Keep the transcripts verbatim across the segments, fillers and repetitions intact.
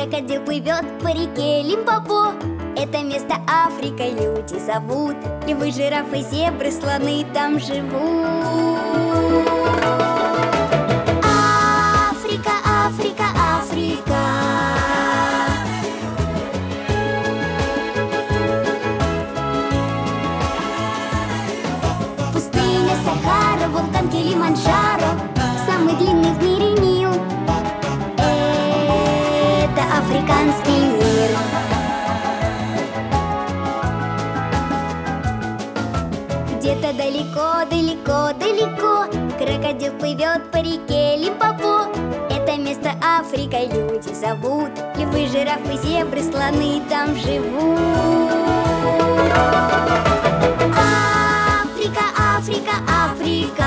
Крокодил плывет по реке Лимпопо. Это место Африка люди зовут. Львы, жирафы, зебры, слоны там живут. Африка, Африка, Африка. Пустыня Сахара, вулкан Килиманджаро, самый длинный в мире Нил. Это африканский мир. Где-то далеко, далеко, далеко крокодил плывет по реке Лимпопо. Это место Африка люди зовут. Львы, жирафы, зебры, слоны там живут. Африка, Африка, Африка.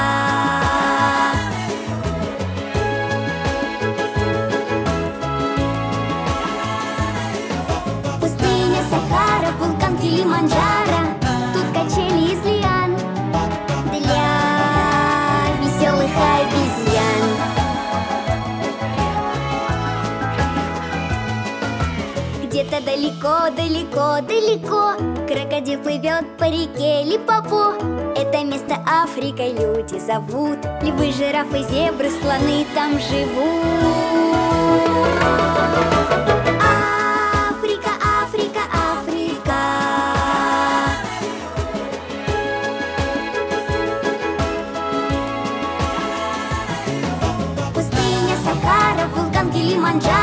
Пустыня Сахара, вулкан Килиманджаро, тут качели из лиан для веселых обезьян. Где-то далеко, далеко, далеко крокодил плывет по реке Лимпопо. Это место Африка люди зовут. Львы, жирафы, зебры, слоны там живут. Африка, Африка, Африка. Пустыня Сахара, вулкан Килиманджаро,